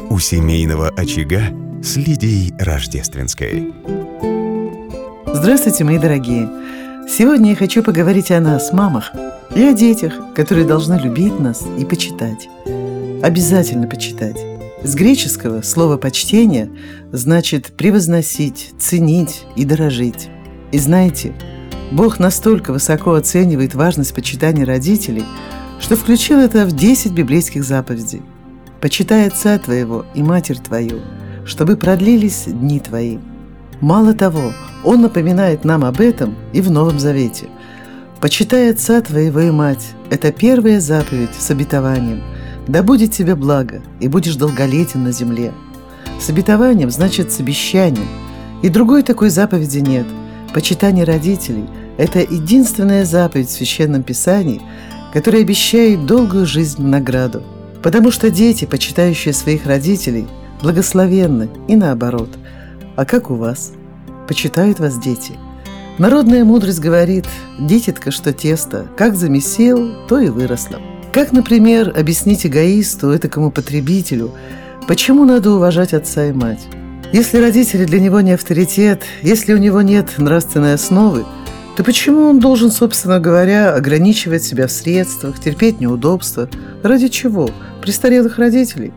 у семейного очага с Лидией Рождественской. Здравствуйте, мои дорогие! Сегодня я хочу поговорить о нас, мамах, и о детях, которые должны любить нас и почитать. Обязательно почитать. С греческого слово «почтение» значит превозносить, ценить и дорожить. И знаете, Бог настолько высоко оценивает важность почитания родителей, что включил это в 10 библейских заповедей. «Почитай отца твоего и матерь твою, чтобы продлились дни твои». Мало того, Он напоминает нам об этом и в Новом Завете. «Почитай отца твоего и мать» – это первая заповедь с обетованием. «Да будет тебе благо, и будешь долголетен на земле». С обетованием значит с обещанием. И другой такой заповеди нет. Почитание родителей – это единственная заповедь в Священном Писании, которая обещает долгую жизнь в награду. Потому что дети, почитающие своих родителей, благословенны и наоборот. А как у вас? Почитают вас дети? Народная мудрость говорит: «Дитятко, что тесто, как замесил, то и выросло». Как, например, объяснить эгоисту, этакому потребителю, почему надо уважать отца и мать? Если родители для него не авторитет, если у него нет нравственной основы, то почему он должен, собственно говоря, ограничивать себя в средствах, терпеть неудобства? Ради чего? Престарелых родителей?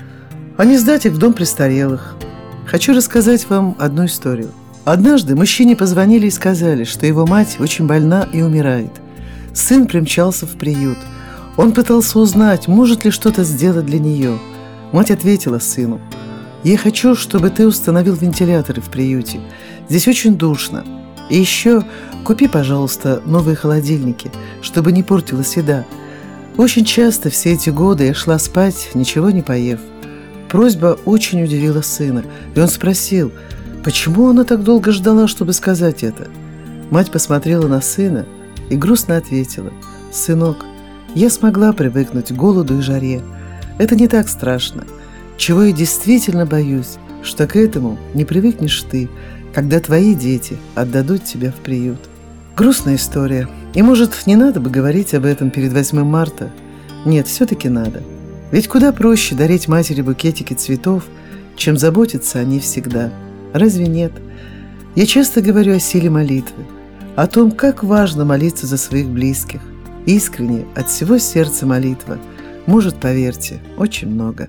А не сдать их в дом престарелых. Хочу рассказать вам одну историю. Однажды мужчине позвонили и сказали, что его мать очень больна и умирает. Сын примчался в приют. Он пытался узнать, может ли что-то сделать для нее. Мать ответила сыну: «Я хочу, чтобы ты установил вентиляторы в приюте. Здесь очень душно. И еще купи, пожалуйста, новые холодильники, чтобы не портилась еда. Очень часто все эти годы я шла спать, ничего не поев». Просьба очень удивила сына, и он спросил, почему она так долго ждала, чтобы сказать это. Мать посмотрела на сына и грустно ответила: «Сынок, я смогла привыкнуть к голоду и жаре. Это не так страшно. Чего я действительно боюсь, что к этому не привыкнешь ты, когда твои дети отдадут тебя в приют». Грустная история. И, может, не надо бы говорить об этом перед 8 марта? Нет, все-таки надо. Ведь куда проще дарить матери букетики цветов, чем заботиться о ней всегда. Разве нет? Я часто говорю о силе молитвы, о том, как важно молиться за своих близких. Искренне, от всего сердца молитва может, поверьте, очень много.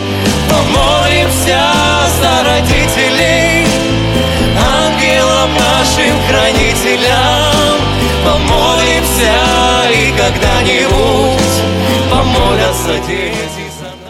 Помолимся за родителей, ангелам нашим хранителям. Помолимся, и когда-нибудь помолятся дети за нас.